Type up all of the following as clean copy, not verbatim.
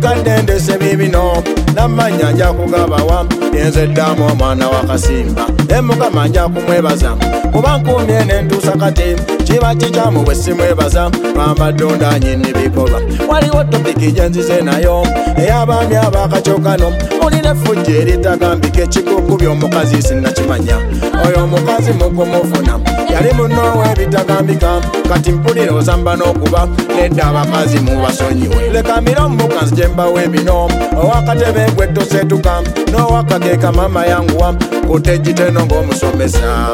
Mukadende se bibino namanya nja kugabawa yenze ddamu omwana wa Kasimba Mukama nja kumwebaza kuba nkumye nentuusa kati kiba kikyamu bwe simwebaza lwambadde ondanyini bikolwa waliwo topiki gye nzize nayo ey'abaami abakakyokano mulina effujja eritagambika ekikukubya omukazi sinnakimanya oyo omukazi mukumufuna yali munoowe ebitagambika kati mpulira ozamba n'okuba nedda abakazi mubasonyiwe leka miromu bukanzi gye mbawa ebino owakatebe gwe tosetuka n'owakakeeka mama yanguwa kutegiteno ng'omusomesa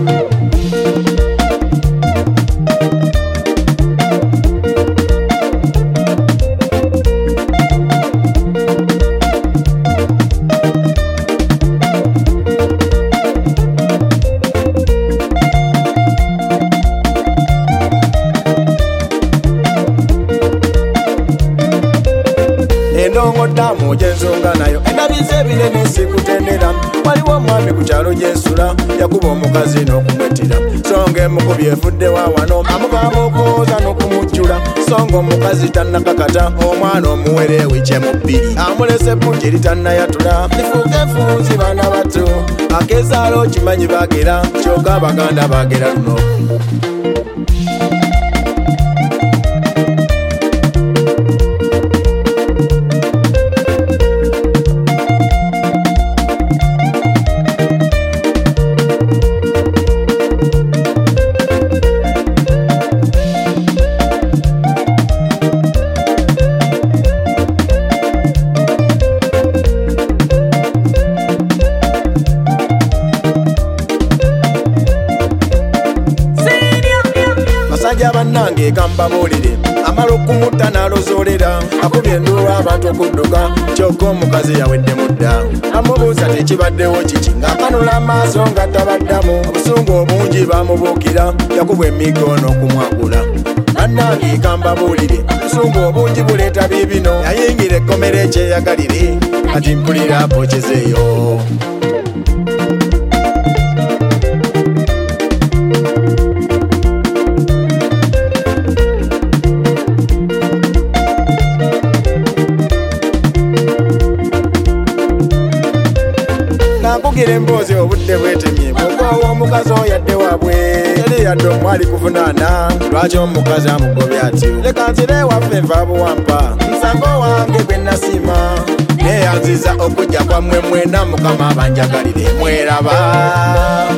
endongo ddamu gyenzunga nayo endabize ebinene sikutendera waliwo omwami ku kyalo gyensula yakuba omukazi n'okumwetira songa emukubi evudde wa wano amugamba okwoza n'okumujjula songa omukazi tannakakata omwana omuwere ewikye mu bbiri amulese bbujja eritannayatula lifuuka enfuuzi baana bato akeezaalo kimanyi bagera kyokka abaganda bagera luno bannange gamba bulire amala okumutta n'alozolera akubye enduru abantu okudduka kyokka omukazi yawedde mudda amubuuza tekibaddewo kiki ng'akanula amaaso nga tabaddamu obusungu obungi bamubuukira yakubwa emigo n'okumwagula bannange gamba bulire obusungu obungi buleeta biibino yayingira ekkomera ekyeyagalire kati mpulira pokizeeyo nkugire emboozi obudde bwetemye bw'okwawa omukazi oyadde waabwe yali yadde omwali kuvunaana lwaki omukazi amugobya atyo leka nzire waffe nva buwampa nsango wange gwe nasiima neyanziza okujja kwammwe mwena mukama abanjagalire mweraba